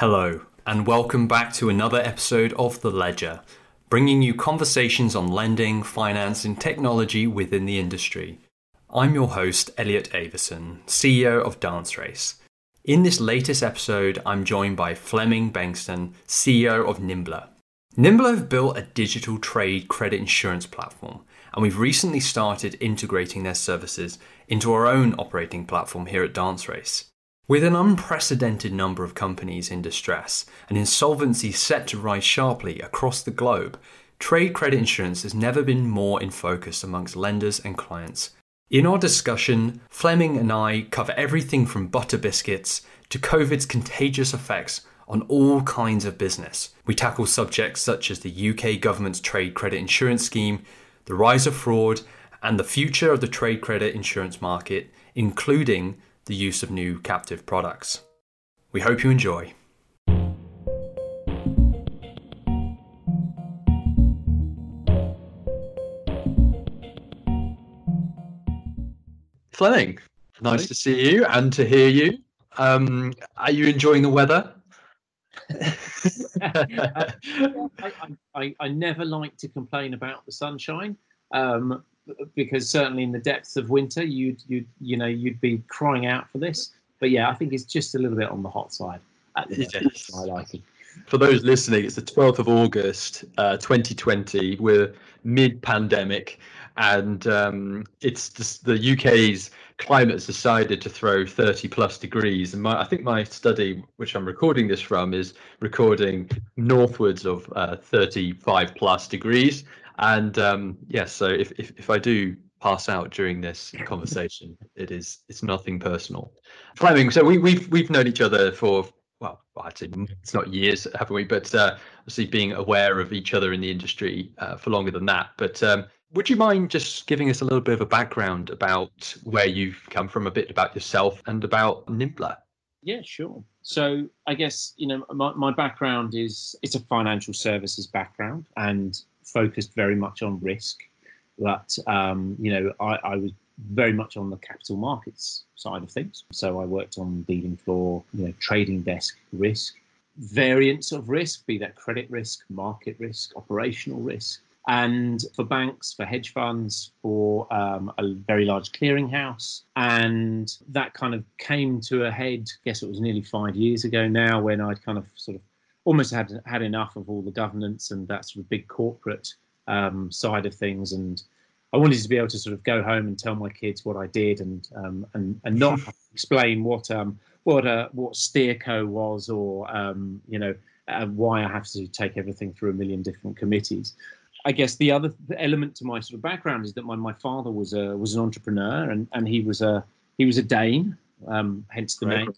Hello, and welcome back to another episode of The Ledger, bringing you conversations on lending, finance, and technology within the industry. I'm your host, Elliot Avison, CEO of Dance Race. In this latest episode, I'm joined by Fleming Bengston, CEO of Nimbler. Nimbler have built a digital trade credit insurance platform, and we've recently started integrating their services into our own operating platform here at Dance Race. With an unprecedented number of companies in distress and insolvency set to rise sharply across the globe, trade credit insurance has never been more in focus amongst lenders and clients. In our discussion, Fleming and I cover everything from butter biscuits to COVID's contagious effects on all kinds of business. We tackle subjects such as the UK government's trade credit insurance scheme, the rise of fraud, and the future of the trade credit insurance market, including the use of new captive products. We hope you enjoy. Fleming, nice to see you and to hear you. Are you enjoying the weather? I never like to complain about the sunshine. Because certainly in the depths of winter, you'd be crying out for this. But yeah, I think it's just a little bit on the hot side at the moment. Yes. I like it. For those listening, it's the 12th of August, 2020. We're mid-pandemic, and it's just the UK's climate has decided to throw 30 plus degrees. And I think my study, which I'm recording this from, is recording northwards of 35 plus degrees. And so if I do pass out during this conversation, it's nothing personal. Fleming, so we've known each other for, well, I'd say it's not years, haven't we? But obviously being aware of each other in the industry for longer than that. But would you mind just giving us a little bit of a background about where you've come from, a bit about yourself and about Nimbler? Yeah, sure. So I guess, my background it's a financial services background and focused very much on risk. But, I was very much on the capital markets side of things. So I worked on dealing floor, trading desk risk, variants of risk, be that credit risk, market risk, operational risk. And for banks, for hedge funds, for a very large clearinghouse. And that kind of came to a head, I guess it was nearly 5 years ago now, when I'd kind of sort of almost had enough of all the governance and that sort of big corporate side of things. And I wanted to be able to sort of go home and tell my kids what I did and not have to explain what Steerco was or, why I have to take everything through a million different committees. I guess the other element to my sort of background is that my father was an entrepreneur and he was a Dane, hence the name,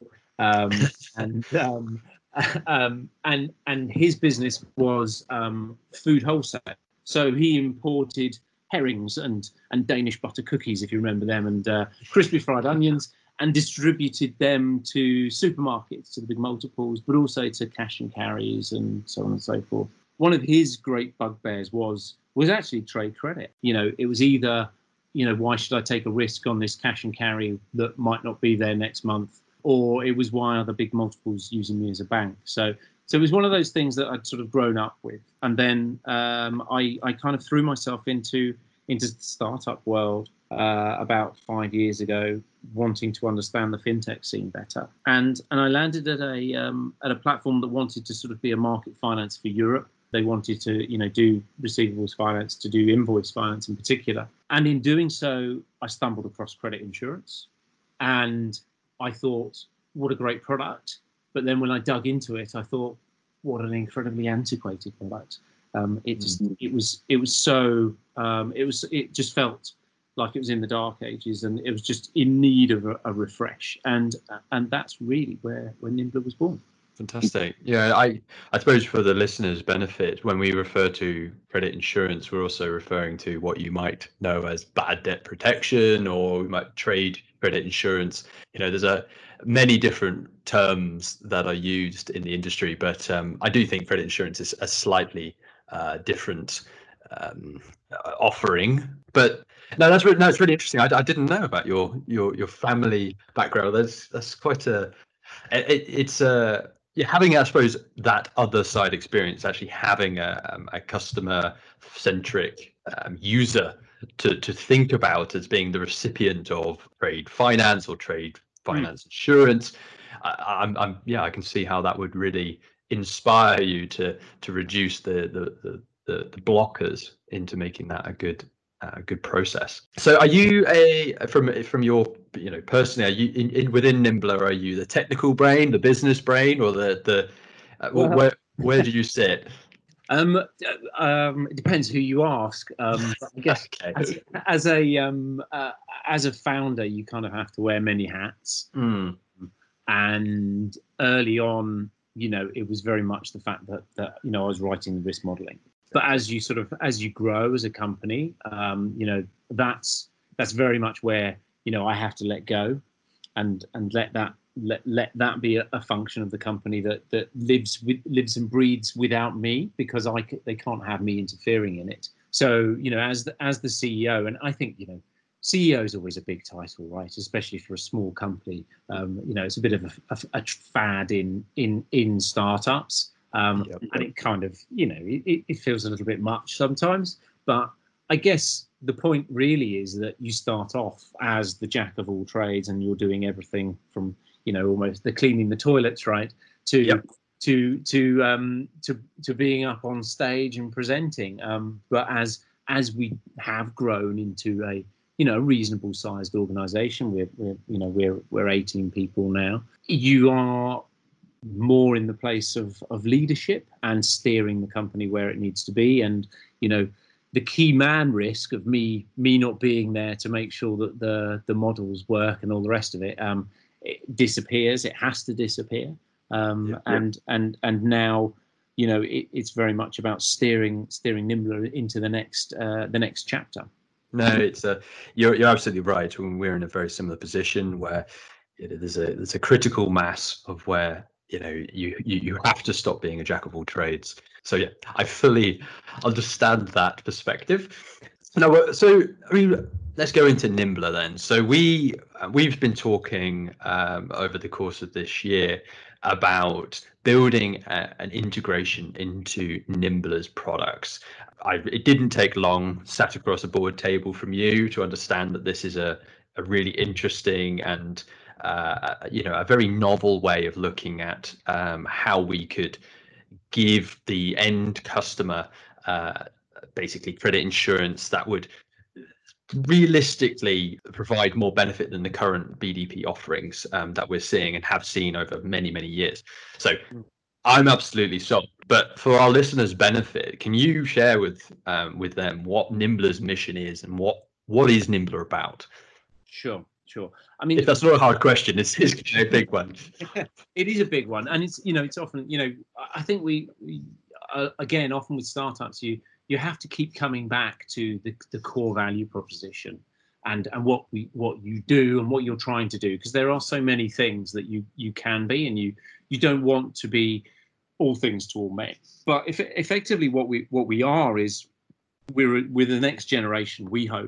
and his business was food wholesale. So he imported herrings and Danish butter cookies, if you remember them, and crispy fried onions, and distributed them to supermarkets, to the big multiples, but also to cash and carries and so on and so forth. One of his great bugbears was actually trade credit. It was either, why should I take a risk on this cash and carry that might not be there next month? Or it was, why are the big multiples using me as a bank? So it was one of those things that I'd sort of grown up with. And then I kind of threw myself into the startup world about 5 years ago, wanting to understand the fintech scene better. And I landed at a platform that wanted to sort of be a market finance for Europe. They wanted to, do receivables finance, to do invoice finance in particular. And in doing so, I stumbled across credit insurance. And I thought, what a great product. But then when I dug into it, I thought, what an incredibly antiquated product. It just felt like it was in the dark ages, and it was just in need of a refresh. And that's really where Nimbler was born. Fantastic. Yeah, I suppose for the listeners' benefit, when we refer to credit insurance, we're also referring to what you might know as bad debt protection, or we might trade credit insurance. There's many different terms that are used in the industry, but I do think credit insurance is a slightly different offering. But no, it's really interesting. I didn't know about your family background. That's quite a. It's Yeah, having, I suppose, that other side experience, actually having a customer centric user to think about as being the recipient of trade finance or trade Mm. finance insurance. I can see how that would really inspire you to reduce the blockers into making that a good process. So are you from your, personally, are you in within Nimbler, are you the technical brain, the business brain, or the Well, where do you sit? it depends who you ask. But I guess Okay. as, as a as a founder, you kind of have to wear many hats. Mm, And early on, it was very much the fact that I was writing the risk modeling. But as you grow as a company, that's very much where I have to let go and let that be a function of the company that lives and breathes without me, because they can't have me interfering in it. So as the CEO, and I think CEO is always a big title, right? Especially for a small company. It's a bit of a fad in startups, yep. and it kind of it feels a little bit much sometimes. But I guess the point really is that you start off as the jack of all trades, and you're doing everything from almost the cleaning the toilets, right, to Yep. to being up on stage and presenting. But as we have grown into a reasonable sized organization, we're 18 people now. You are more in the place of leadership and steering the company where it needs to be. And the key man risk of me not being there to make sure that the models work and all the rest of it, it disappears. It has to disappear. And now it's very much about steering Nimbler into the next chapter. No, it's you're absolutely right. We're in a very similar position where there's a critical mass of where you have to stop being a jack of all trades. So yeah, I fully understand that perspective. No, so I mean, let's go into Nimbler then. So we've been talking over the course of this year about building an integration into Nimbler's products. It didn't take long, sat across a board table from you, to understand that this is a really interesting and a very novel way of looking at how we could give the end customer basically credit insurance that would realistically provide more benefit than the current BDP offerings that we're seeing and have seen over many, many years. So I'm absolutely sold. But for our listeners' benefit, can you share with them what Nimbler's mission is and what is Nimbler about? Sure. I mean, If that's not a hard question, it's a big one. it is a big one, and it's often I think we again, often with startups, you have to keep coming back to the core value proposition and what you do and what you're trying to do, because there are so many things that you can be, and you don't want to be all things to all men. But if effectively what we are is we're the next generation, we hope,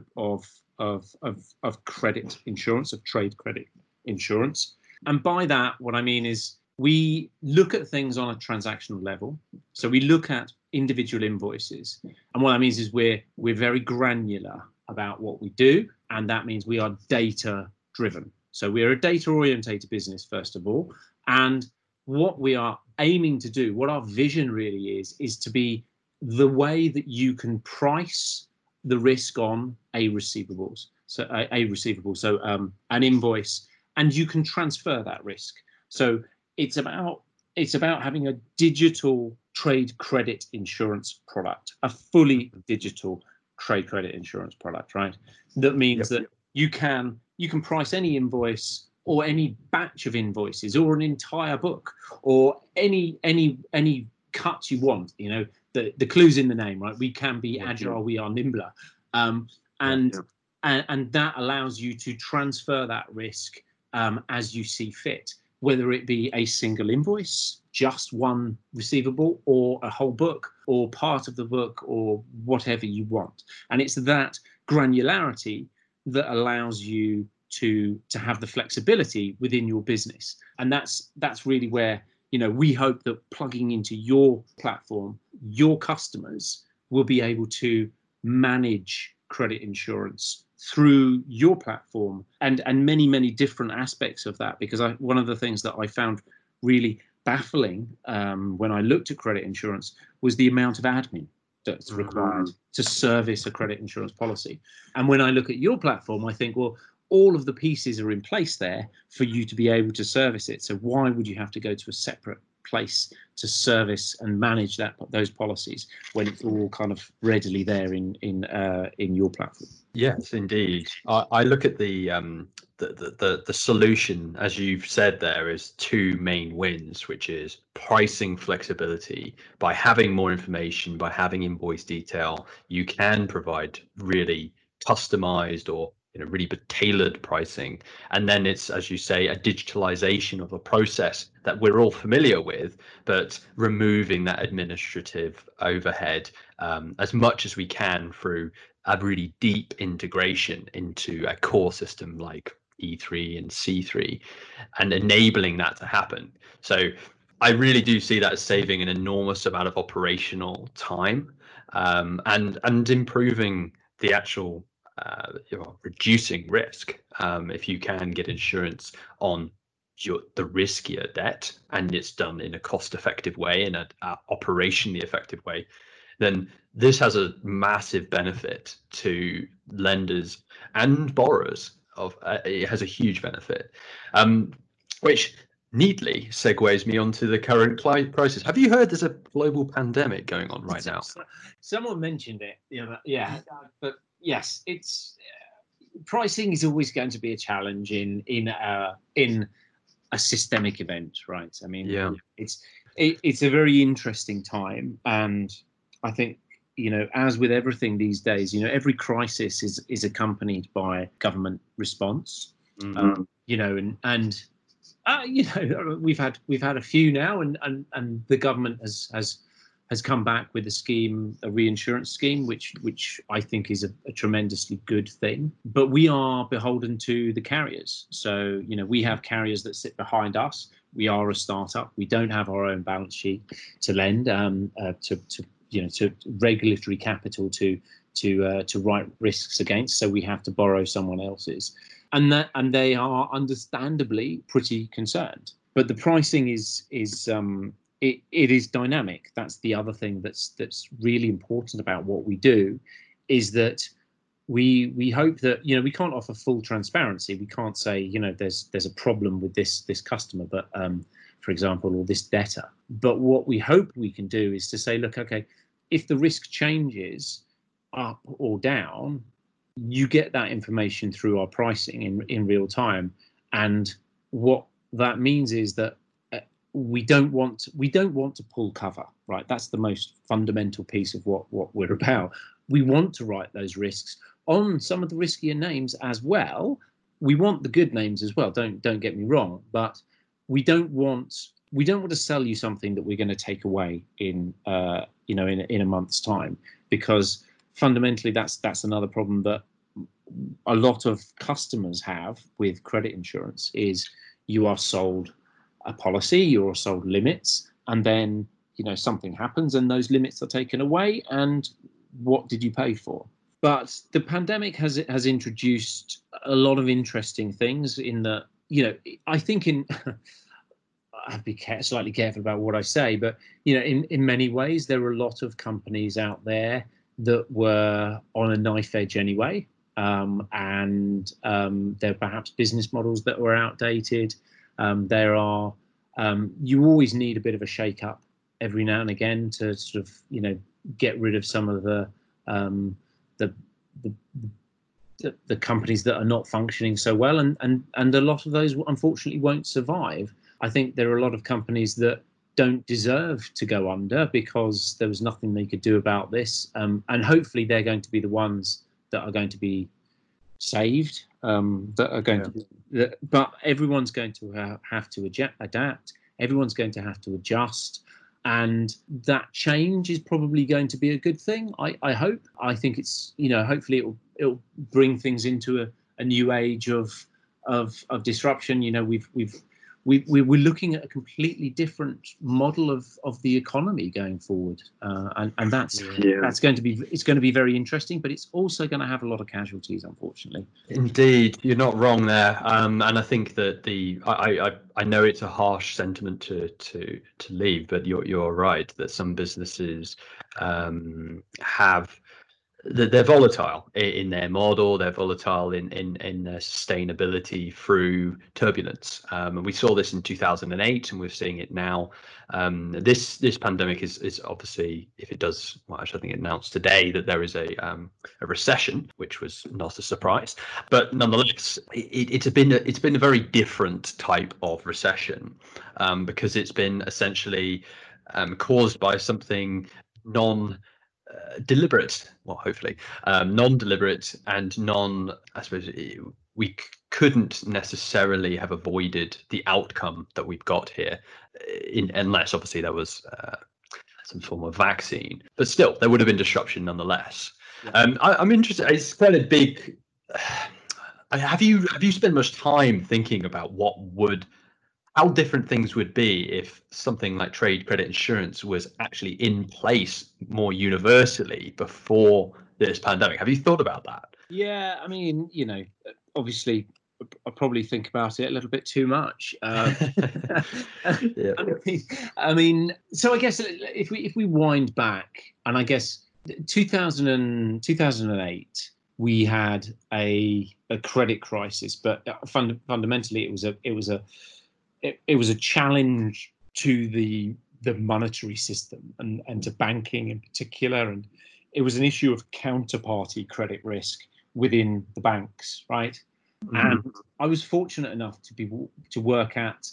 of credit insurance, of trade credit insurance. And by that, what I mean is we look at things on a transactional level. So we look at individual invoices. And what that means is we're very granular about what we do. And that means we are data driven. So we're a data orientated business, first of all. And what we are aiming to do, what our vision really is to be the way that you can price the risk on a receivables. So a receivable, so an invoice, and you can transfer that risk. So it's about having a digital trade credit insurance product, a fully digital trade credit insurance product, right? That means that you can price any invoice or any batch of invoices or an entire book or any cut you want. The clue's in the name, right? We can be agile, we are nimbler. And that allows you to transfer that risk as you see fit, whether it be a single invoice, just one receivable, or a whole book, or part of the book, or whatever you want. And it's that granularity that allows you to have the flexibility within your business. And that's really where we hope that plugging into your platform, your customers will be able to manage credit insurance through your platform, and many, many different aspects of that. Because one of the things that I found really baffling when I looked at credit insurance was the amount of admin that's required to service a credit insurance policy. And when I look at your platform, I think, well, all of the pieces are in place there for you to be able to service it. So why would you have to go to a separate place to service and manage those policies when it's all kind of readily there in your platform? Yes, indeed. I look at the solution, as you've said, there is two main wins, which is pricing flexibility. By having more information, by having invoice detail, you can provide really customized or really tailored pricing. And then it's, as you say, a digitalization of a process that we're all familiar with, but removing that administrative overhead as much as we can through a really deep integration into a core system like E3 and C3 and enabling that to happen. So I really do see that as saving an enormous amount of operational time and improving the actual reducing risk. If you can get insurance on the riskier debt and it's done in a cost-effective way, in a operationally effective way, then this has a massive benefit to lenders and borrowers. It has a huge benefit, which neatly segues me onto the current crisis. Have you heard there's a global pandemic going on right now? Someone mentioned it. Yeah, but yes, it's pricing is always going to be a challenge in a systemic event, right? I mean, yeah, it's a very interesting time, and I think, as with everything these days, every crisis is accompanied by government response. Mm-hmm. We've had a few now, and the government has come back with a reinsurance scheme, which I think is a tremendously good thing. But we are beholden to the carriers. So, we have carriers that sit behind us. We are a startup. We don't have our own balance sheet to lend to regulatory capital to write risks against. So we have to borrow someone else's, and they are understandably pretty concerned. But the pricing is dynamic. That's the other thing that's really important about what we do, is that we hope that we can't offer full transparency. We can't say there's a problem with this customer, but for example, or this debtor. But what we hope we can do is to say, look, okay, if the risk changes up or down, you get that information through our pricing in real time. And what that means is that we don't want to pull cover, right? That's the most fundamental piece of what we're about. We want to write those risks on some of the riskier names as well. We want the good names as well. Don't get me wrong, but we don't want to sell you something that we're going to take away in a month's time, because fundamentally that's another problem that a lot of customers have with credit insurance is you are sold a policy, you're sold limits, and then something happens and those limits are taken away, and what did you pay for? But the pandemic has introduced a lot of interesting things in that, I think I have to be slightly careful about what I say, but in many ways there were a lot of companies out there that were on a knife edge anyway, and there are perhaps business models that were outdated. You always need a bit of a shake-up every now and again to sort of get rid of some of the companies that are not functioning so well, and a lot of those unfortunately won't survive. I think there are a lot of companies that don't deserve to go under because there was nothing they could do about this, and hopefully they're going to be the ones that are going to be saved. But everyone's going to have to adapt. Everyone's going to have to adjust, and that change is probably going to be a good thing. I hope. I think it's hopefully it'll bring things into a new age of disruption. we're looking at a completely different model of the economy going forward, and that's going to be very interesting, but it's also going to have a lot of casualties, unfortunately. Indeed, you're not wrong there, and I think that I know it's a harsh sentiment to leave, but you're right that some businesses have. They're volatile in their model. They're volatile in their sustainability through turbulence. And we saw this in 2008, and we're seeing it now. This pandemic is obviously, if it does, well, actually, I think it announced today that there is a recession, which was not a surprise. But nonetheless, it's been a very different type of recession, because it's been essentially caused by something deliberate, well, hopefully non-deliberate and I suppose we couldn't necessarily have avoided the outcome that we've got here, unless obviously there was some form of vaccine, but still there would have been disruption nonetheless. I'm interested, it's quite a big have you spent much time thinking about how different things would be if something like trade credit insurance was actually in place more universally before this pandemic? Have you thought about that? Yeah, I mean, obviously, I probably think about it a little bit too much. Yeah. I mean, so I guess if we wind back, and I guess 2008, we had a credit crisis, but fundamentally, it was a challenge to the monetary system and to banking in particular, and it was an issue of counterparty credit risk within the banks, right? Mm-hmm. And I was fortunate enough to work at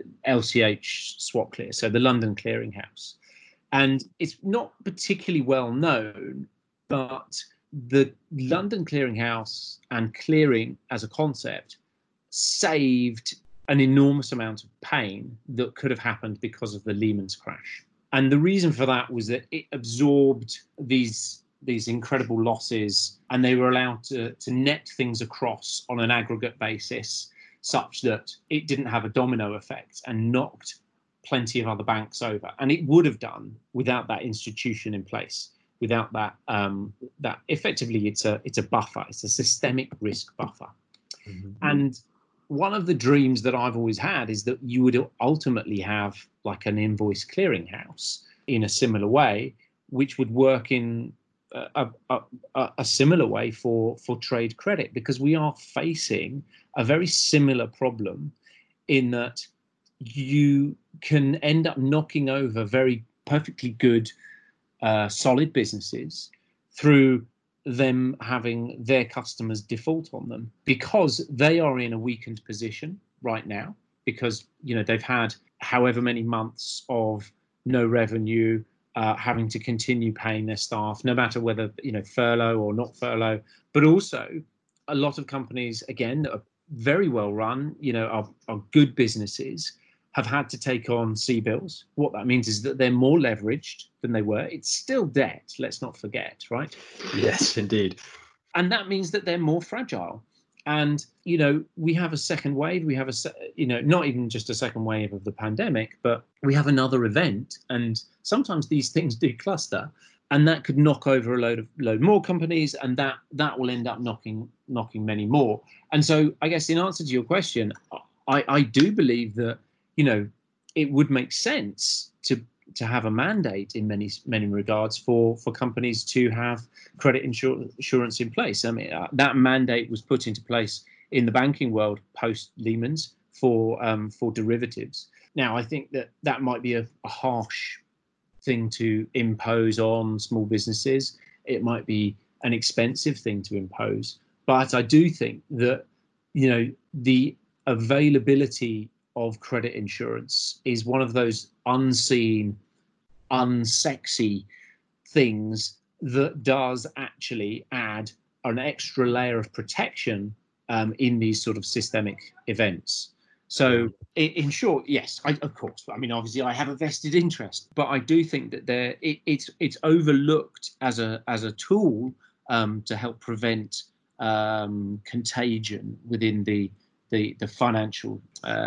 LCH SwapClear, so the London Clearing House, and it's not particularly well known, but the London Clearing House and clearing as a concept saved an enormous amount of pain that could have happened because of the Lehman's crash. And the reason for that was that it absorbed these incredible losses, and they were allowed to net things across on an aggregate basis such that it didn't have a domino effect and knocked plenty of other banks over. And it would have done without that institution in place, without that effectively it's a buffer, it's a systemic risk buffer. Mm-hmm. And one of the dreams that I've always had is that you would ultimately have like an invoice clearinghouse in a similar way, which would work in a similar way for trade credit, because we are facing a very similar problem in that you can end up knocking over very perfectly good, solid businesses through them having their customers default on them, because they are in a weakened position right now, because they've had however many months of no revenue, having to continue paying their staff, no matter whether furlough or not furlough. But also a lot of companies, again, that are very well run, are good businesses, have had to take on CBILS. What that means is that they're more leveraged than they were. It's still debt, let's not forget, right? Yes, indeed. And that means that they're more fragile. And, we have a second wave. We have not even just a second wave of the pandemic, but we have another event. And sometimes these things do cluster, and that could knock over a load more companies, and that will end up knocking many more. And so I guess in answer to your question, I do believe that, it would make sense to have a mandate in many regards for companies to have credit insurance in place. I mean, that mandate was put into place in the banking world post Lehman's for derivatives. Now, I think that might be a harsh thing to impose on small businesses. It might be an expensive thing to impose, but I do think that the availability of credit insurance is one of those unseen, unsexy things that does actually add an extra layer of protection in these sort of systemic events. So in short, yes, of course. I mean, obviously I have a vested interest, but I do think that it's overlooked as a tool to help prevent contagion within the the financial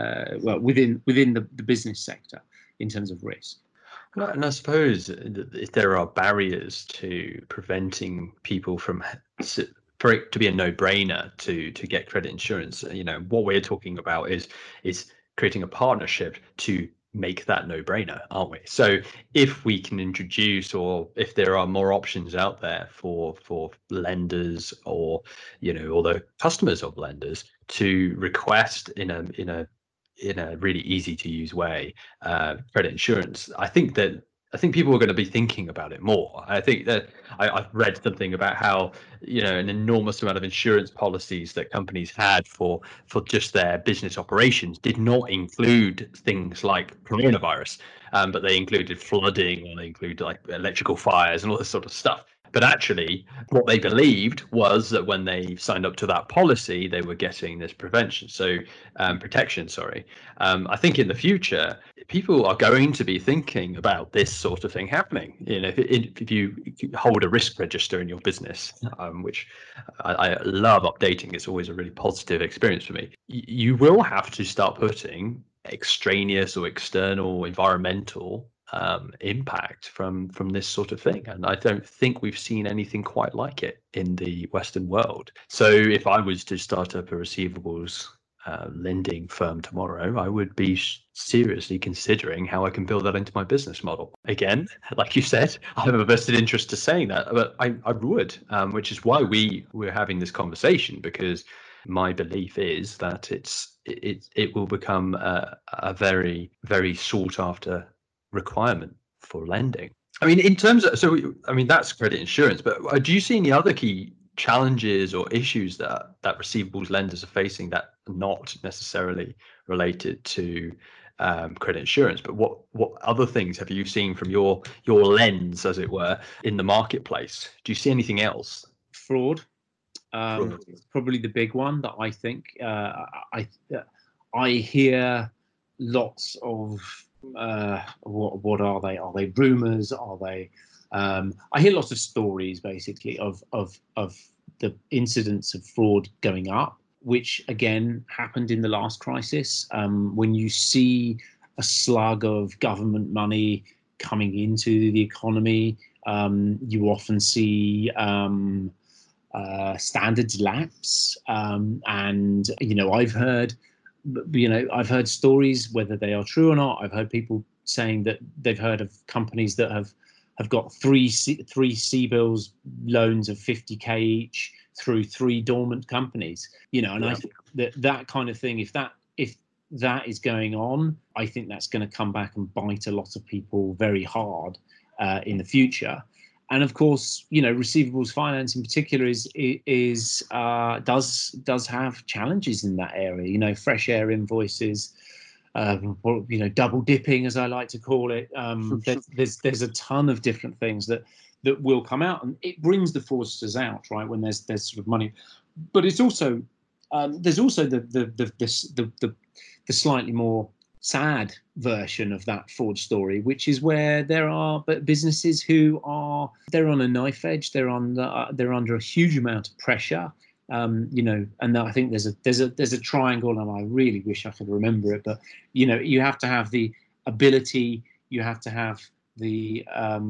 within the business sector in terms of risk. And I suppose if there are barriers to preventing people from, for it to be a no-brainer to get credit insurance, what we're talking about is creating a partnership to make that no-brainer, aren't we? So if we can introduce, or if there are more options out there for lenders or or the customers of lenders to request in a really easy to use way credit insurance, I think people are going to be thinking about it more. I think that I've read something about how an enormous amount of insurance policies that companies had for just their business operations did not include things like coronavirus, but they included flooding, or they include like electrical fires and all this sort of stuff. But actually, what they believed was that when they signed up to that policy, they were getting this protection. Sorry. I think in the future, people are going to be thinking about this sort of thing happening. If you hold a risk register in your business, which I love updating, it's always a really positive experience for me. You will have to start putting extraneous or external environmental impact from this sort of thing, and I don't think we've seen anything quite like it in the Western world. So if I was to start up a receivables lending firm tomorrow, I would be seriously considering how I can build that into my business model. Again, like you said, I have a vested interest to saying that, but I would, which is why we're having this conversation, because my belief is that it will become a very, very sought after requirement for lending. I mean, in terms of, that's credit insurance, but do you see any other key challenges or issues that receivables lenders are facing that are not necessarily related to credit insurance? But what other things have you seen from your lens, as it were, in the marketplace? Do you see anything else? Fraud. It's probably the big one that I think. I hear lots of what are they? Are they rumors? Are they? I hear lots of stories, basically, of the incidents of fraud going up, which again happened in the last crisis. When you see a slug of government money coming into the economy, you often see standards lapse, and I've heard stories, whether they are true or not. I've heard people saying that they've heard of companies that have got three CBILS loans of 50k each through 3 dormant companies. I think that kind of thing, if that is going on, I think that's going to come back and bite a lot of people very hard in the future. And of course, receivables finance in particular does have challenges in that area. Fresh air invoices, double dipping, as I like to call it. There's a ton of different things that will come out, and it brings the fraudsters out, right, when there's sort of money. But it's also there's also the slightly more sad version of that fraud story, which is where there are businesses they're on a knife edge, they're under a huge amount of pressure, and I think there's a triangle, and I really wish I could remember it, but you have to have the ability, you have to have the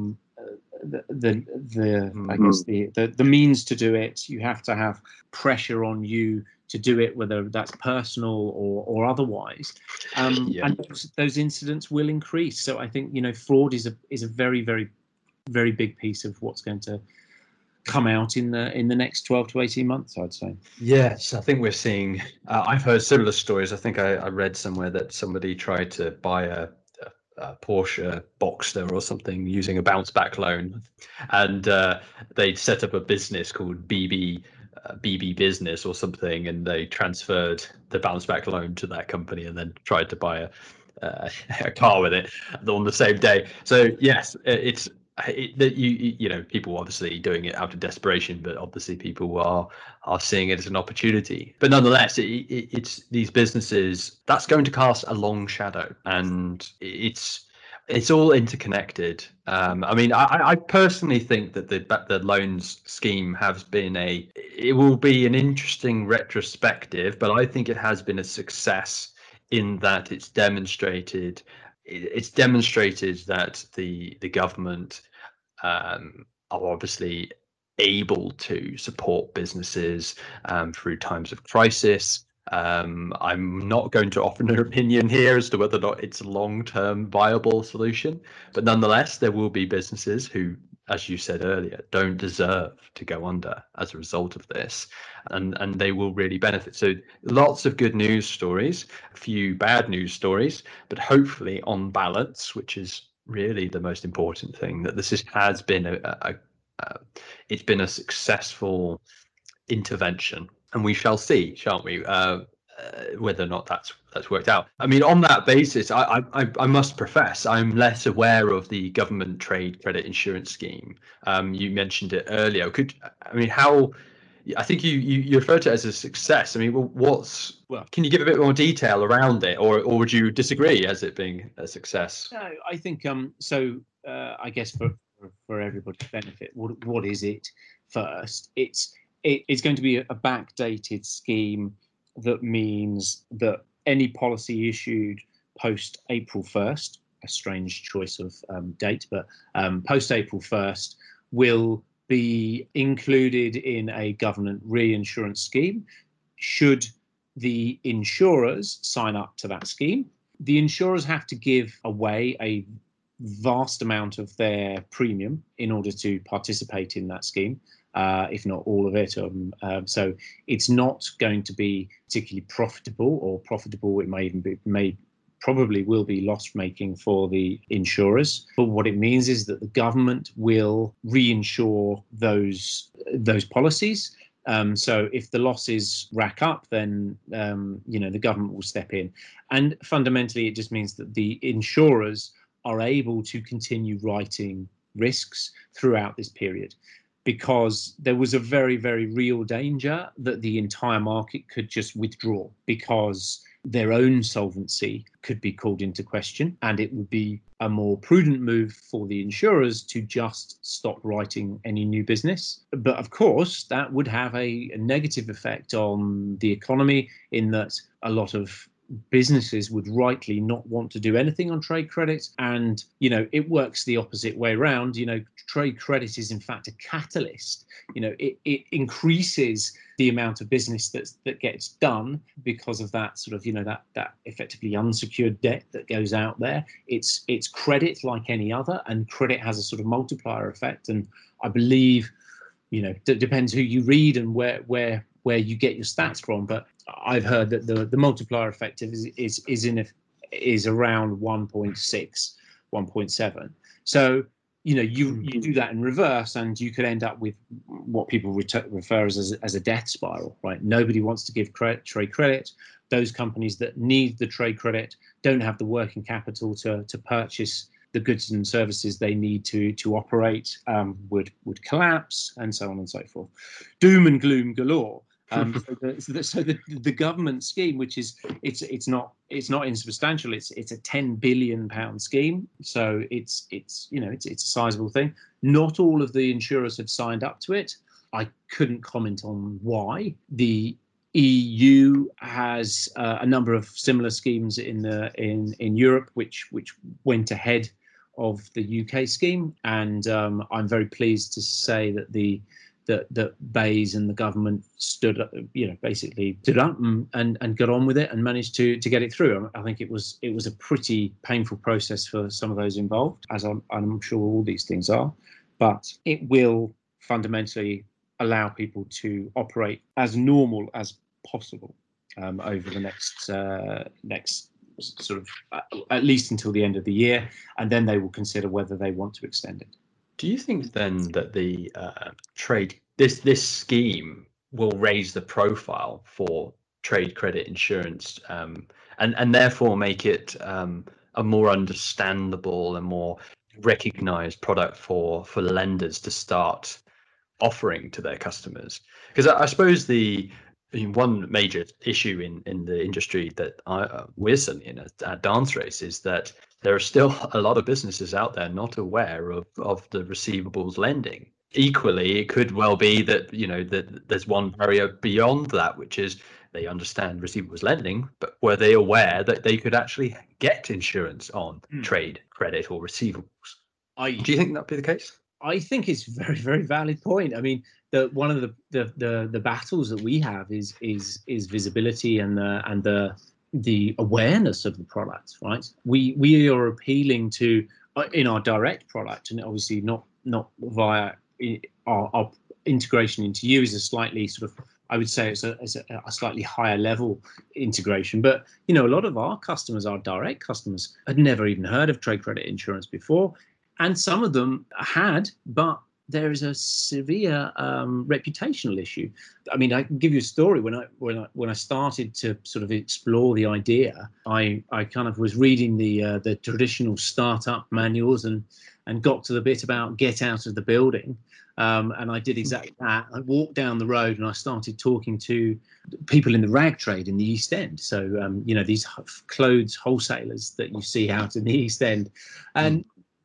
means to do it, you have to have pressure on you to do it, whether that's personal or otherwise, and those incidents will increase. So I think fraud is a very, very, very big piece of what's going to come out in the next 12 to 18 months, I'd say. Yes, I think we're seeing. I've heard similar stories. I think I read somewhere that somebody tried to buy a Porsche Boxster or something using a bounce back loan, and they'd set up a business called BB Business or something, and they transferred the bounce back loan to that company and then tried to buy a car with it on the same day. So yes, it's people obviously doing it out of desperation, but obviously people are seeing it as an opportunity. But nonetheless, it's these businesses that's going to cast a long shadow, and it's all interconnected. I personally think that the loans scheme has been it will be an interesting retrospective, but I think it has been a success in that it's demonstrated that the government are obviously able to support businesses through times of crisis. I'm not going to offer an opinion here as to whether or not it's a long-term viable solution, but nonetheless, there will be businesses who, as you said earlier, don't deserve to go under as a result of this, and they will really benefit. So lots of good news stories, a few bad news stories, but hopefully on balance, which is really the most important thing, that has been it's been a successful intervention, and we shall see, shan't we, whether or not that's worked out. I mean, on that basis, I must profess I'm less aware of the government trade credit insurance scheme. You mentioned it earlier. How? I think you referred to it as a success. I mean, can you give a bit more detail around it, or would you disagree as it being a success? No, I think so. I guess for everybody's benefit, what is it? First, it's going to be a backdated scheme. That means that any policy issued post April 1st, a strange choice of date, but post April 1st will be included in a government reinsurance scheme. Should the insurers sign up to that scheme, the insurers have to give away a vast amount of their premium in order to participate in that scheme. If not all of it. So it's not going to be particularly profitable, or profitable. It probably will be loss making for the insurers. But what it means is that the government will reinsure those policies. So if the losses rack up, then the government will step in. And fundamentally, it just means that the insurers are able to continue writing risks throughout this period, because there was a very, very real danger that the entire market could just withdraw because their own solvency could be called into question, and it would be a more prudent move for the insurers to just stop writing any new business. But of course, that would have a negative effect on the economy, in that a lot of businesses would rightly not want to do anything on trade credit. And, it works the opposite way around. Trade credit is in fact a catalyst. It increases the amount of business that gets done because of that sort of, that effectively unsecured debt that goes out there. It's credit like any other, and credit has a sort of multiplier effect. And I believe, it depends who you read and where you get your stats from, but I've heard that the multiplier effect is around 1.6, 1.7. So you do that in reverse, and you could end up with what people refer as a death spiral, right? Nobody wants to give trade credit. Those companies that need the trade credit don't have the working capital to purchase the goods and services they need to operate, would collapse, and so on and so forth. Doom and gloom galore. So the government scheme, which is it's not insubstantial. It's a £10 billion scheme, so it's a sizable thing. Not all of the insurers have signed up to it. I couldn't comment on why. The EU has a number of similar schemes in Europe, which went ahead of the UK scheme, and I'm very pleased to say that that Bayes and the government stood up and got on with it and managed to get it through. I think it was a pretty painful process for some of those involved, as I'm sure all these things are, but it will fundamentally allow people to operate as normal as possible over the next sort of at least until the end of the year, and then they will consider whether they want to extend it. Do you think then that the this scheme will raise the profile for trade credit insurance, and therefore make it a more understandable and more recognised product for lenders to start offering to their customers? Because I suppose one major issue in the industry that we're certainly in at Dance Race is that there are still a lot of businesses out there not aware of the receivables lending equally, it could well be that, that there's one barrier beyond that, which is they understand receivables lending, but were they aware that they could actually get insurance on trade credit or receivables? Do you think that'd be the case? I think it's a very, very valid point. I mean, one of the battles that we have is visibility and the awareness of the product, right? We are appealing to in our direct product, and obviously not via our integration into you is a slightly sort of, I would say it's a slightly higher level integration. But, a lot of our customers, our direct customers, had never even heard of trade credit insurance before. And some of them had, but there is a severe reputational issue. I mean, I can give you a story. When I started to sort of explore the idea, I kind of was reading the traditional startup manuals and got to the bit about get out of the building. And I did exactly that. I walked down the road and I started talking to people in the rag trade in the East End. So, these clothes wholesalers that you see out in the East End. And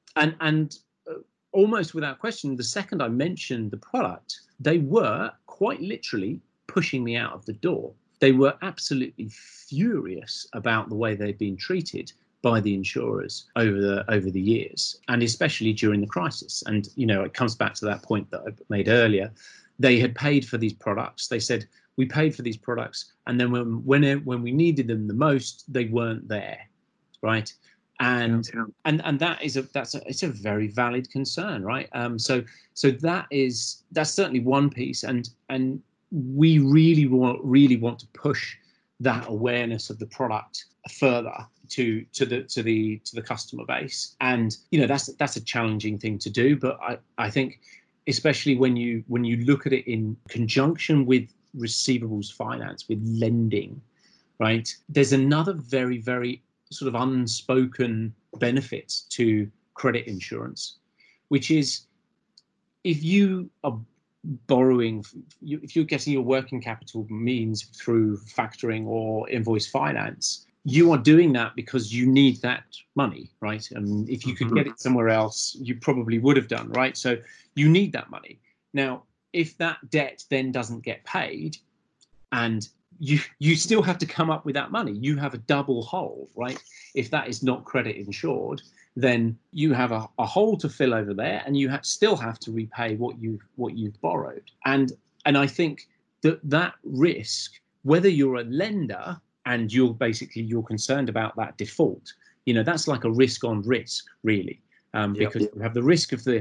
almost without question, the second I mentioned the product, they were quite literally pushing me out of the door. They were absolutely furious about the way they'd been treated by the insurers over the years, and especially during the crisis. And it comes back to that point that I made earlier. They had paid for these products. They said, we paid for these products, and then when we needed them the most, they weren't there, right? And it's a very valid concern, right? So that's certainly one piece, and we really want to push that awareness of the product further to the customer base. And that's a challenging thing to do, but I think especially when you look at it in conjunction with receivables finance, with lending, right? There's another very, very sort of unspoken benefits to credit insurance, which is if you are borrowing, if you're getting your working capital means through factoring or invoice finance, you are doing that because you need that money, right? And if you could get it somewhere else, you probably would have done, right? So you need that money. Now, if that debt then doesn't get paid, and you still have to come up with that money, you have a double hole, right? If that is not credit insured, then you have a hole to fill over there, and you still have to repay what you've borrowed. And I think that risk, whether you're a lender and you're concerned about that default, that's like a risk on risk, really, because you have the risk of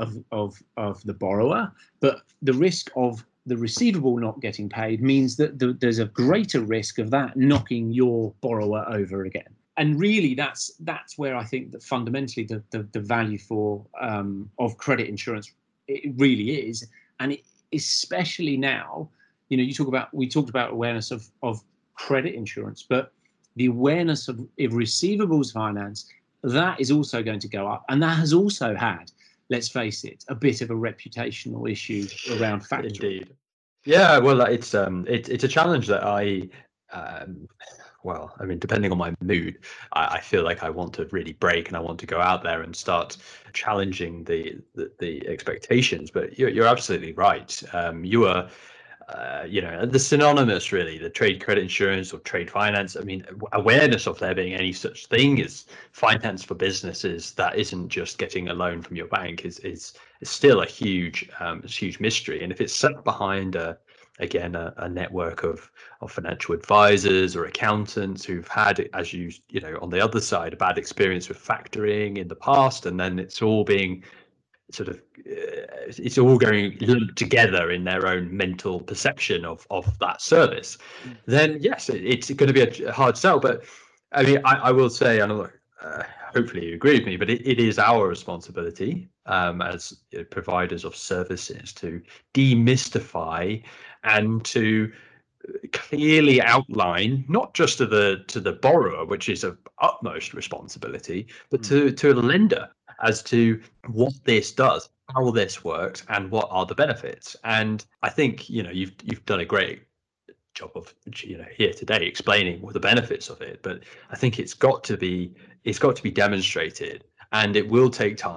the borrower, but the risk of the receivable not getting paid means that there's a greater risk of that knocking your borrower over again. And really, that's where I think that fundamentally the value of credit insurance, it really is, and it, especially now, we talked about awareness of credit insurance, but the awareness of receivables finance, that is also going to go up, and that has also had, let's face it, a bit of a reputational issue around factoring. Indeed. Yeah, well, it's a challenge that depending on my mood, I feel like I want to really break, and I want to go out there and start challenging the expectations. But you're absolutely right. You are, the synonymous, really, the trade credit insurance or trade finance. I mean, awareness of there being any such thing as finance for businesses that isn't just getting a loan from your bank is still a huge mystery. And if it's set behind a network of financial advisors or accountants who've had, as on the other side, a bad experience with factoring in the past, and then it's all being sort of it's all going lumped together in their own mental perception of that service, then yes, it's going to be a hard sell. But I mean, I will say, and hopefully you agree with me, but it is our responsibility as providers of services to demystify and to clearly outline, not just to the borrower, which is of utmost responsibility, but to a lender as to what this does, how this works, and what are the benefits. And I think you've done a great job of here today explaining what the benefits of it, but I think it's got to be demonstrated, and it will take time.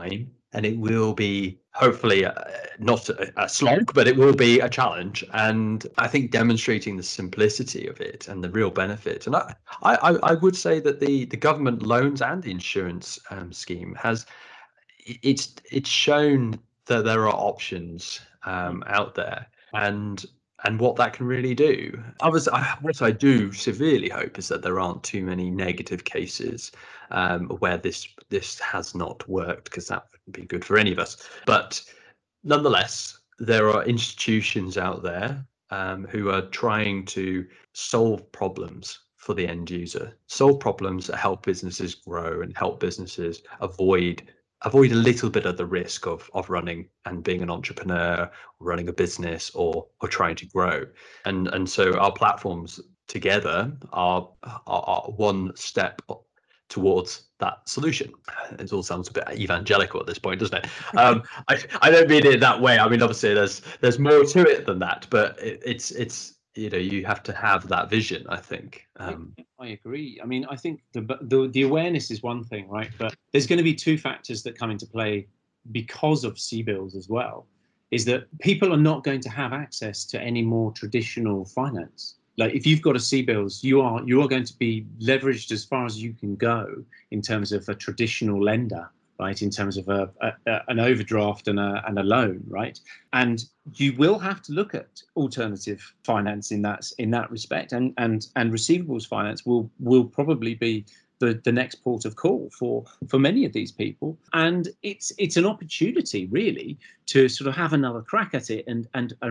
and it will be hopefully not a slog, but it will be a challenge. And I think demonstrating the simplicity of it and the real benefit. And I would say that the government loans and the insurance scheme it's shown that there are options out there, and what that can really do. What I do severely hope is that there aren't too many negative cases where this has not worked, because that wouldn't be good for any of us. But nonetheless, there are institutions out there who are trying to solve problems for the end user, solve problems that help businesses grow and help businesses avoid a little bit of the risk of running and being an entrepreneur, running a business, or trying to grow. And so our platforms together are one step towards that solution. It all sounds a bit evangelical at this point, doesn't it? I don't mean it that way. I mean, obviously there's more to it than that, but it's you have to have that vision, I think. I agree. I mean, I think the awareness is one thing, right? But there's going to be two factors that come into play because of CBILS as well, is that people are not going to have access to any more traditional finance. Like if you've got a CBILS, you are going to be leveraged as far as you can go in terms of a traditional lender, right? In terms of an overdraft and a loan, right? And you will have to look at alternative finance in that respect, and receivables finance will probably be the next port of call for many of these people. And it's an opportunity really to sort of have another crack at it and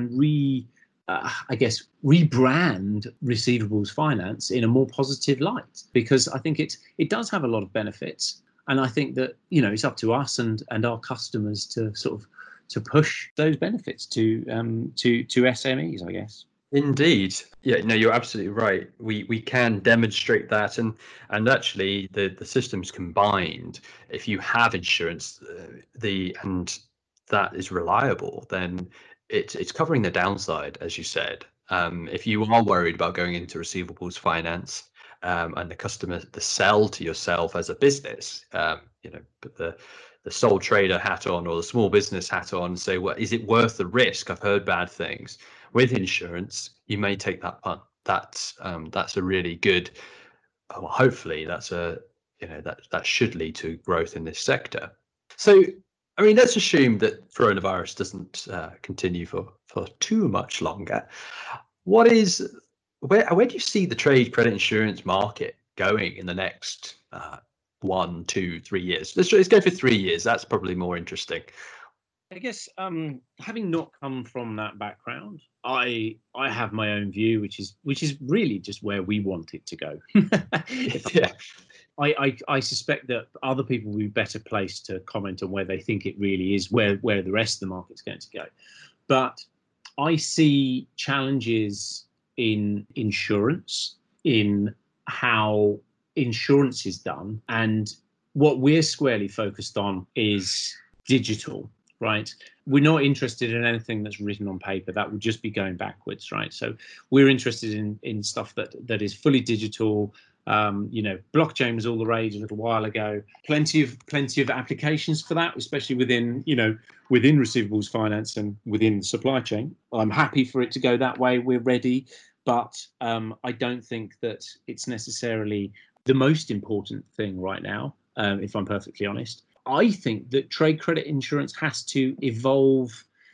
rebrand receivables finance in a more positive light, because I think it does have a lot of benefits. And I think that, it's up to us and our customers to sort of to push those benefits to SMEs, I guess. Indeed. Yeah, no, you're absolutely right. We can demonstrate that, and actually the systems combined, if you have insurance, and that is reliable, then it's covering the downside, as you said. If you are worried about going into receivables finance, and the sell to yourself as a business, put the sole trader hat on or the small business hat on and say, well, is it worth the risk? I've heard bad things. With insurance, you may take that punt. That's a really good. Well, hopefully, that should lead to growth in this sector. So, I mean, let's assume that coronavirus doesn't continue for too much longer. Where do you see the trade credit insurance market going in the next 1, 2, 3 years? Let's go for 3 years. That's probably more interesting. I guess having not come from that background, I have my own view, which is really just where we want it to go. Yeah. I suspect that other people will be better placed to comment on where they think it really is, where the rest of the market's going to go. But I see challenges in insurance, in how insurance is done, and what we're squarely focused on is digital. Right, we're not interested in anything that's written on paper. That would just be going backwards, right? So we're interested in stuff that is fully digital. Blockchain was all the rage a little while ago. Plenty of applications for that, especially within receivables finance and within supply chain. I'm happy for it to go that way. We're ready, but I don't think that it's necessarily the most important thing right now, if I'm perfectly honest. I think that trade credit insurance has to evolve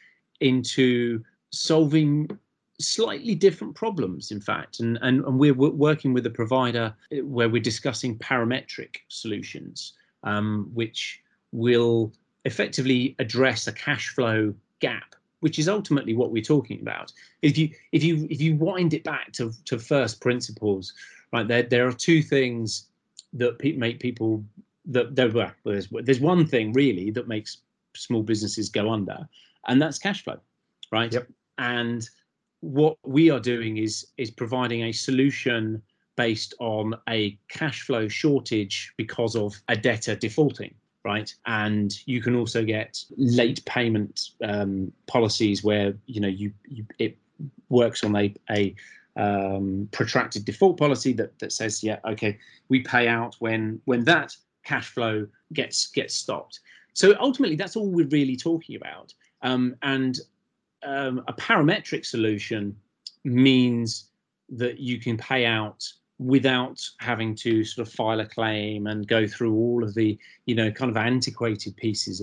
into solving slightly different problems, in fact. And we're working with a provider where we're discussing parametric solutions, which will effectively address a cash flow gap, which is ultimately what we're talking about. If you wind it back to first principles, right, there are two things that make people there's one thing really that makes small businesses go under, and that's cash flow, right? Yep. And what we are doing is providing a solution based on a cash flow shortage because of a debtor defaulting, right? And you can also get late payment policies where it works on a protracted default policy that says, yeah, okay, we pay out when that cash flow gets stopped. So ultimately, that's all we're really talking about. And a parametric solution means that you can pay out without having to sort of file a claim and go through all of the, kind of antiquated pieces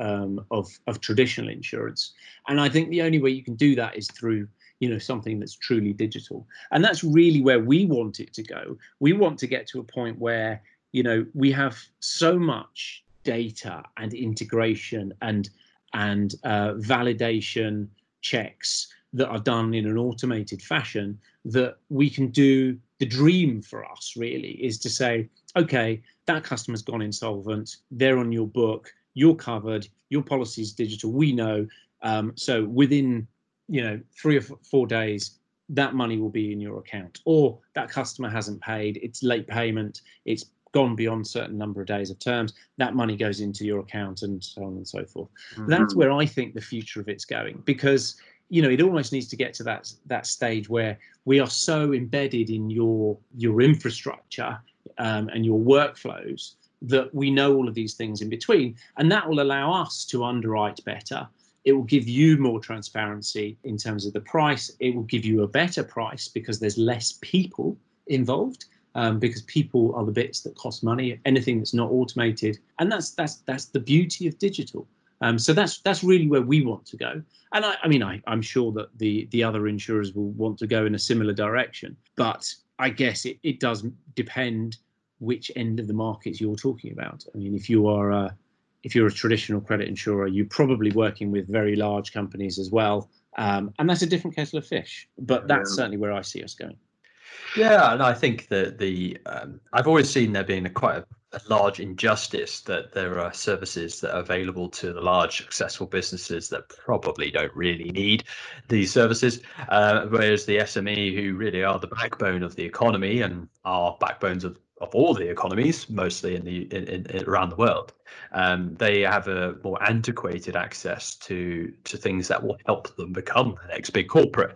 of traditional insurance. And I think the only way you can do that is through, something that's truly digital. And that's really where we want it to go. We want to get to a point where, we have so much data and integration and validation checks that are done in an automated fashion, that we can do. The dream for us really is to say, okay, that customer's gone insolvent, they're on your book, you're covered, your policy's digital, we know. So within 3 or 4 days, that money will be in your account. Or that customer hasn't paid, it's late payment, it's gone beyond a certain number of days of terms, that money goes into your account, and so on and so forth. Mm-hmm. That's where I think the future of it's going, because it almost needs to get to that stage where we are so embedded in your infrastructure and your workflows that we know all of these things in between, and that will allow us to underwrite better. It will give you more transparency in terms of the price. It will give you a better price because there's less people involved. Because people are the bits that cost money, anything that's not automated, and that's the beauty of digital. So that's really where we want to go, and I'm sure that the other insurers will want to go in a similar direction. But I guess it does depend which end of the markets you're talking about. I mean, if you're a traditional credit insurer, you're probably working with very large companies as well, and that's a different kettle of fish. But that's certainly where I see us going. Yeah, and I think that I've always seen there being quite a large injustice that there are services that are available to the large successful businesses that probably don't really need these services, whereas the SME, who really are the backbone of the economy and are backbones of all the economies, mostly in around the world, they have a more antiquated access to things that will help them become the next big corporate.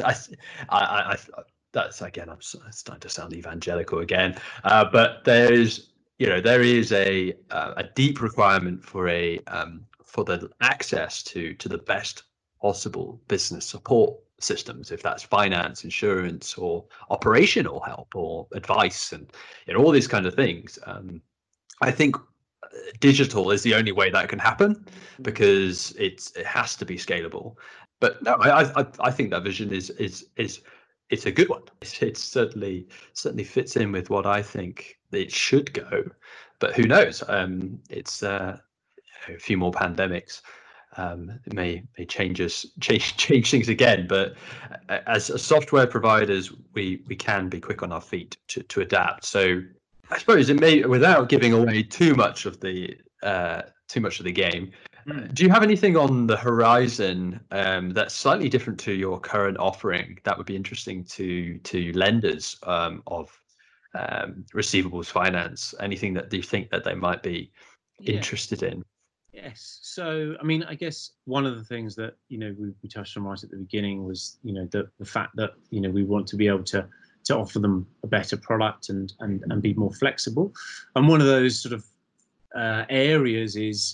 That's, again, I'm starting to sound evangelical again, but there is a deep requirement for the access to the best possible business support systems, if that's finance, insurance, or operational help, or advice, and all these kind of things. I think digital is the only way that can happen, because it has to be scalable. But no, I think that vision is it's a good one. It certainly fits in with what I think it should go. But who knows? It's a few more pandemics. It may change things again. But as software providers, we can be quick on our feet to adapt. So I suppose it may, without giving away too much of the game. Do you have anything on the horizon that's slightly different to your current offering that would be interesting to lenders of receivables finance? Anything that you think that they might be interested in? Yes. So, I guess one of the things that, we touched on right at the beginning was, the fact that, we want to be able to offer them a better product and be more flexible. And one of those sort of areas is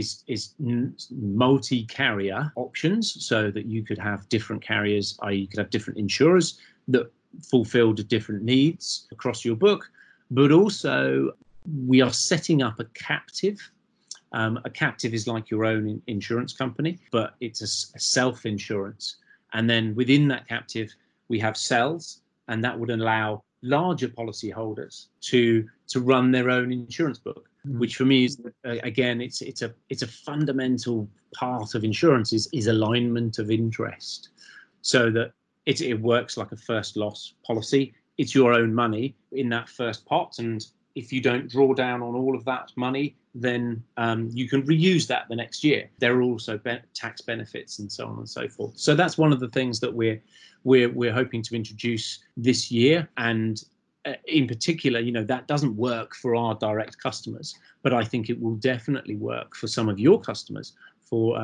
multi-carrier options, so that you could have different carriers, i.e. you could have different insurers that fulfilled different needs across your book. But also, we are setting up a captive. A captive is like your own insurance company, but it's a self-insurance. And then within that captive, we have cells, and that would allow larger policyholders to run their own insurance book, which for me is, again, it's a fundamental part of insurance is alignment of interest, so that it works like a first loss policy. It's your own money in that first pot, and if you don't draw down on all of that money, then you can reuse that the next year. There are also tax benefits and so on and so forth. So that's one of the things that we're hoping to introduce this year. And in particular, that doesn't work for our direct customers, but I think it will definitely work for some of your customers, for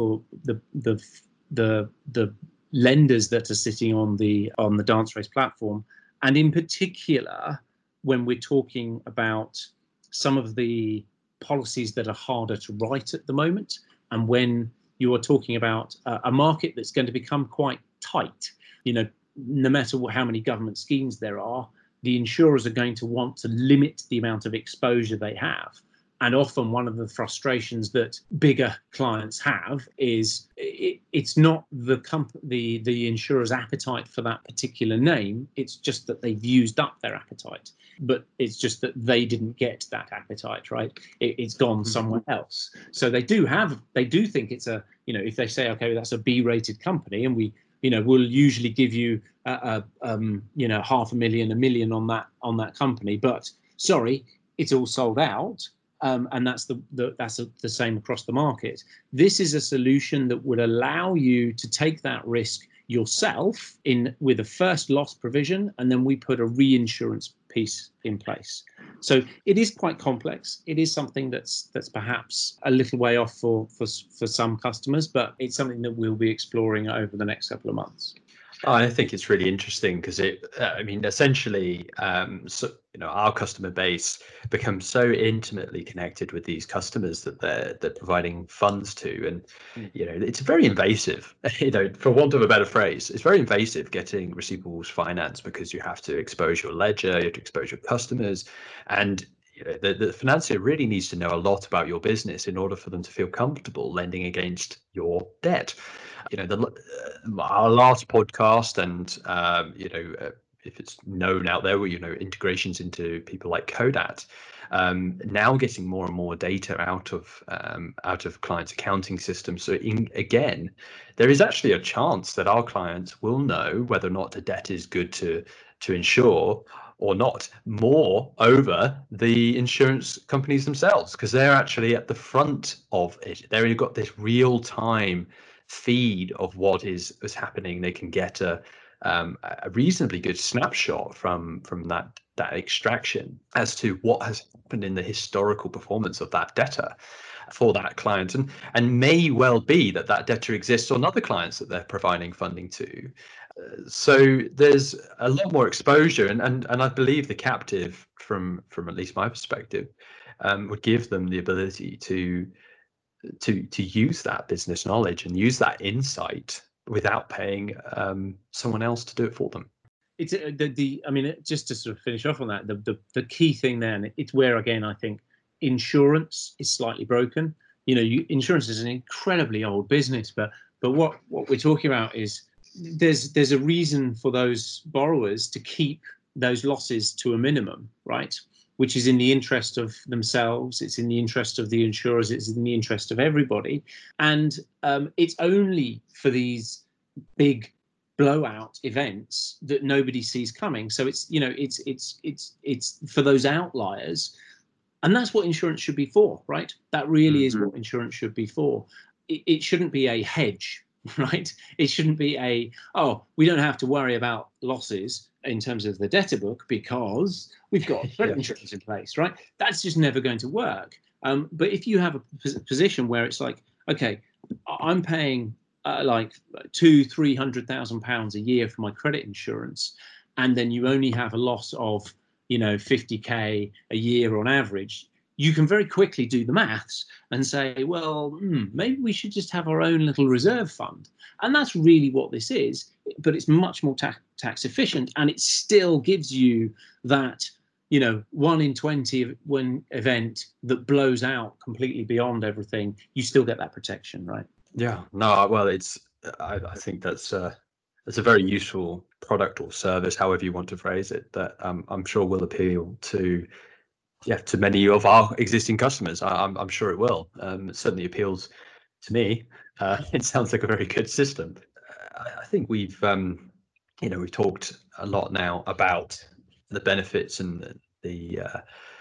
the lenders that are sitting on the DanceRace platform, and in particular when we're talking about some of the policies that are harder to write at the moment, and when you are talking about a market that's going to become quite tight, no matter how many government schemes there are, the insurers are going to want to limit the amount of exposure they have. And often one of the frustrations that bigger clients have is it's not the insurer's appetite for that particular name. It's just that they've used up their appetite. But it's just that they didn't get that appetite, right? It's gone somewhere else. So they do think it's a, if they say, okay, that's a B-rated company, and we'll usually give you $500,000, $1 million on that company. But sorry, it's all sold out. And that's the same across the market. This is a solution that would allow you to take that risk yourself with a first loss provision, and then we put a reinsurance piece in place. So it is quite complex. It is something that's perhaps a little way off for some customers, but it's something that we'll be exploring over the next couple of months. I think it's really interesting because essentially, our customer base becomes so intimately connected with these customers that they're providing funds to, and it's very invasive. For want of a better phrase, it's very invasive getting receivables finance because you have to expose your ledger, you have to expose your customers, and the financier really needs to know a lot about your business in order for them to feel comfortable lending against your debt. Our last podcast, and if it's known out there, integrations into people like Codat, now getting more and more data out of clients' accounting systems. So again, there is actually a chance that our clients will know whether or not the debt is good to insure or not, more over the insurance companies themselves, because they're actually at the front of it. They've got this real-time feed of what is happening. They can get a reasonably good snapshot from that extraction as to what has happened in the historical performance of that debtor for that client, and may well be that debtor exists on other clients that they're providing funding to. So there's a lot more exposure, and I believe the captive, from at least my perspective, would give them the ability to use that business knowledge and use that insight without paying someone else to do it for them. It's just to sort of finish off on that, the key thing there, and it's where, again, I think insurance is slightly broken. Insurance is an incredibly old business, but what we're talking about is there's a reason for those borrowers to keep those losses to a minimum, right? Which is in the interest of themselves, it's in the interest of the insurers, it's in the interest of everybody. And it's only for these big blowout events that nobody sees coming. So it's for those outliers. And that's what insurance should be for, right? That really is what insurance should be for. It shouldn't be a hedge, right? It shouldn't be we don't have to worry about losses in terms of the debtor book because we've got credit insurance in place, right? That's just never going to work. But if you have a position where it's like, okay, I'm paying like £200,000-300,000 a year for my credit insurance, and then you only have a loss of 50k a year on average, you can very quickly do the maths and say, well, maybe we should just have our own little reserve fund. And that's really what this is, but it's much more tax efficient, and it still gives you that 1 in 20 event that blows out completely beyond everything. You still get that protection, right? Yeah, no, well, I think that's a very useful product or service, however you want to phrase it, that I'm sure will appeal to many of our existing customers. I'm sure it will. It certainly appeals to me. It sounds like a very good system. I think we've talked a lot now about the benefits and the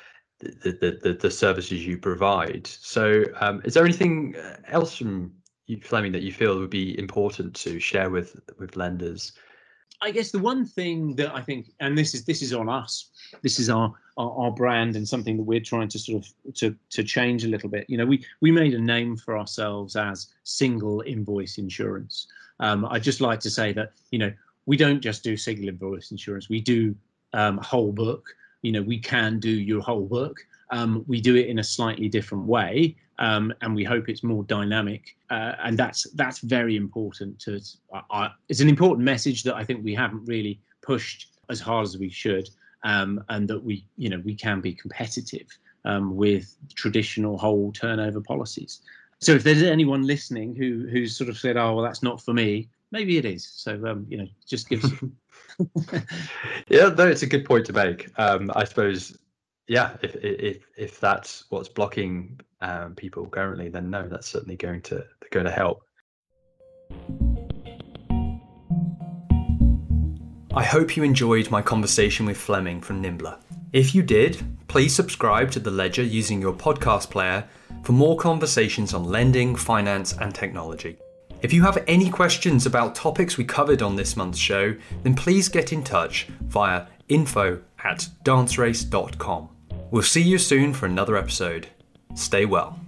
services you provide. So is there anything else from you, Fleming, that you feel would be important to share with lenders? I guess the one thing that I think, and this is on us, this is our brand and something that we're trying to sort of to change a little bit. We made a name for ourselves as single invoice insurance. I'd just like to say that we don't just do single invoice insurance. We do whole book. We can do your whole book. We do it in a slightly different way, and we hope it's more dynamic. And that's very important. It's an important message that I think we haven't really pushed as hard as we should, and that we can be competitive with traditional whole turnover policies. So if there's anyone listening who's sort of said, "Oh, well, that's not for me," maybe it is. So just give some. Yeah, no, it's a good point to make. I suppose, yeah, if that's what's blocking people currently, then no, that's certainly going to help. I hope you enjoyed my conversation with Flemming from Nimbler. If you did, please subscribe to The Ledger using your podcast player for more conversations on lending, finance, and technology. If you have any questions about topics we covered on this month's show, then please get in touch via info@dancerace.com. We'll see you soon for another episode. Stay well.